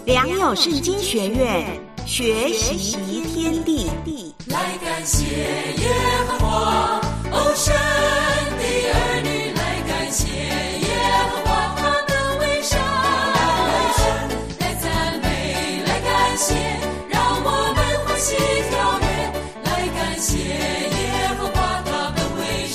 良友圣经学院学习天地。 来感谢耶和华，神的儿女来感谢耶和华他的为善，来赞美，来感谢，让我们欢喜跳跃，来感谢耶和华他的为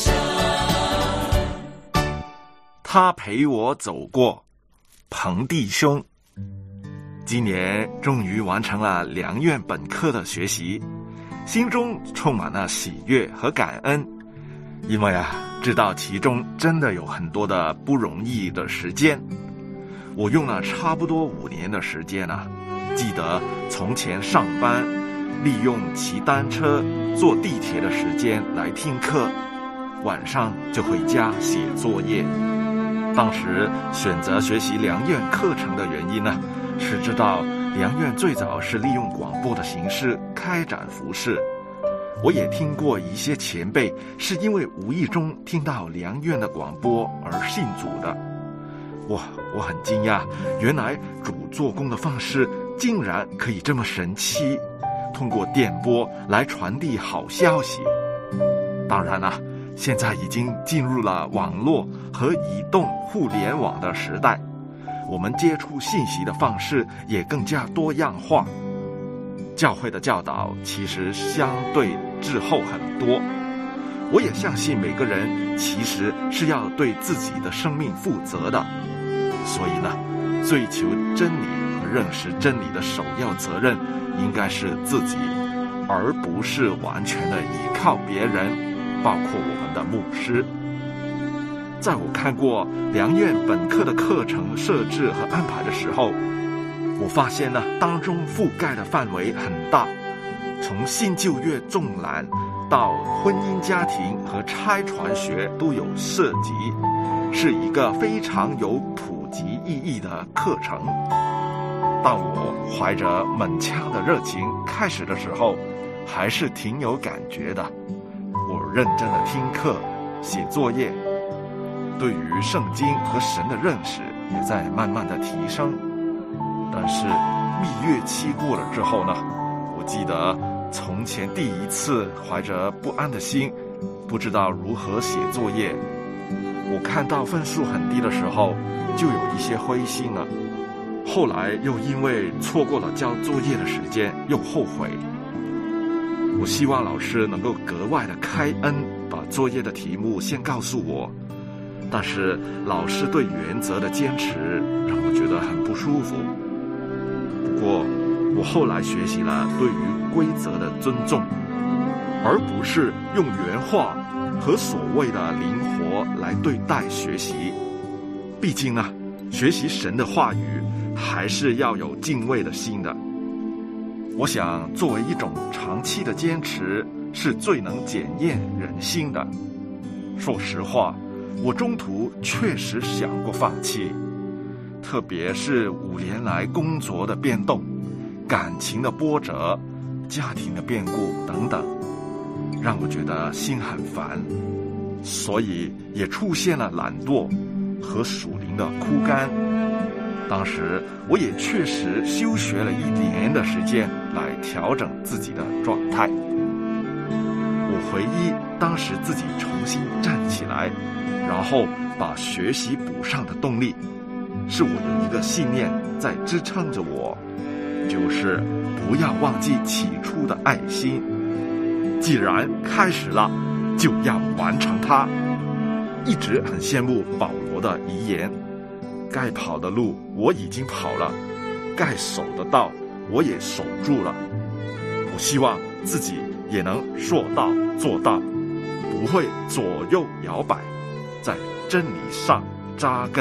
善。 他陪我走过，彭弟兄。今年终于完成了良院本科的学习，心中充满了喜悦和感恩，因为知道其中真的有很多的不容易的时间。我用了差不多5年的时间记得从前上班，利用骑单车、坐地铁的时间来听课，晚上就回家写作业。当时选择学习良院课程的原因是知道良院最早是利用广播的形式开展服事。我也听过一些前辈是因为无意中听到良院的广播而信主的。我很惊讶，原来主做工的方式竟然可以这么神奇，通过电波来传递好消息。当然现在已经进入了网络和移动互联网的时代，我们接触信息的方式也更加多样化。教会的教导其实相对滞后很多，我也相信每个人其实是要对自己的生命负责的，所以追求真理和认识真理的首要责任应该是自己，而不是完全的依靠别人，包括我们的牧师。在我看过良院本科的课程设置和安排的时候，我发现当中覆盖的范围很大，从新旧约纵览到婚姻家庭和差传学都有涉及，是一个非常有普及意义的课程。当我怀着满腔的热情开始的时候，还是挺有感觉的。我认真的听课、写作业，对于圣经和神的认识也在慢慢的提升。但是蜜月期过了之后我记得从前第一次怀着不安的心，不知道如何写作业，我看到分数很低的时候就有一些灰心了，后来又因为错过了交作业的时间又后悔。我希望老师能够格外的开恩，把作业的题目先告诉我，但是老师对原则的坚持让我觉得很不舒服。不过我后来学习了对于规则的尊重，而不是用原话和所谓的灵活来对待学习。毕竟学习神的话语还是要有敬畏的心的。我想作为一种长期的坚持是最能检验人心的。说实话，我中途确实想过放弃，特别是5年来工作的变动、感情的波折、家庭的变故等等，让我觉得心很烦，所以也出现了懒惰和属灵的枯干。当时我也确实休学了1年的时间来调整自己的状态。我回忆当时自己重新站起来，然后把学习补上的动力，是我有一个信念在支撑着我，就是不要忘记起初的爱心。既然开始了，就要完成它。一直很羡慕保罗的遗言，该跑的路我已经跑了，该守的道我也守住了。我希望自己也能说到做到，不会左右摇摆，在真理上扎根。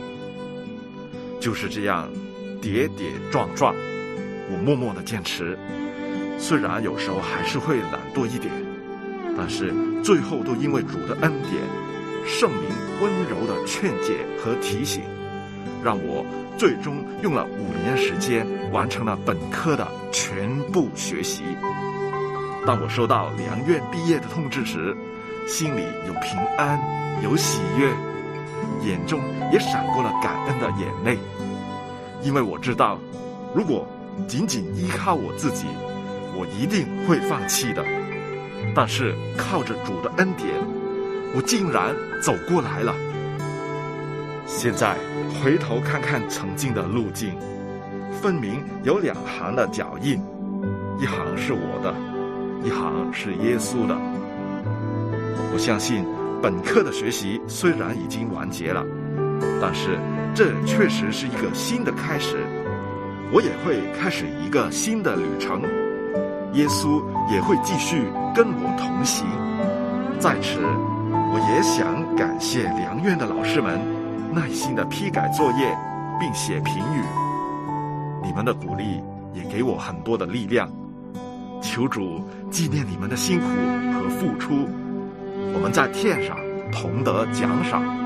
就是这样跌跌撞撞，我默默的坚持，虽然有时候还是会懒惰一点，但是最后都因为主的恩典、圣灵温柔的劝解和提醒，让我最终用了5年时间完成了本科的全部学习。当我收到良院毕业的通知时，心里有平安，有喜悦，眼中也闪过了感恩的眼泪，因为我知道如果仅仅依靠我自己，我一定会放弃的。但是靠着主的恩典，我竟然走过来了。现在回头看看曾经的路径，分明有2行的脚印，一行是我的，一行是耶稣的。我相信本课的学习虽然已经完结了，但是这确实是一个新的开始。我也会开始一个新的旅程，耶稣也会继续跟我同行。在此，我也想感谢良院的老师们耐心的批改作业并写评语，你们的鼓励也给我很多的力量。求主纪念你们的辛苦和付出，我们在天上同得奖赏。